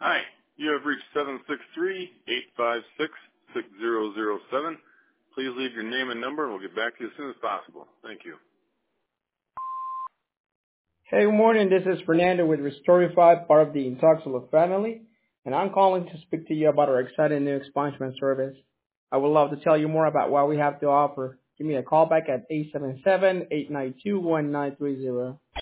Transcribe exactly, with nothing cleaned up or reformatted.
Hi, you have reached seven six three, eight five six, six zero zero seven. Please leave your name and number and we'll get back to you as soon as possible. Thank you. Hey, good morning. This is Fernando with Restorify, part of the Intoxilog family, and I'm calling to speak to you about our exciting new expungement service. I would love to tell you more about what we have to offer. Give me a call back at eight seven seven, eight nine two, one nine three zero.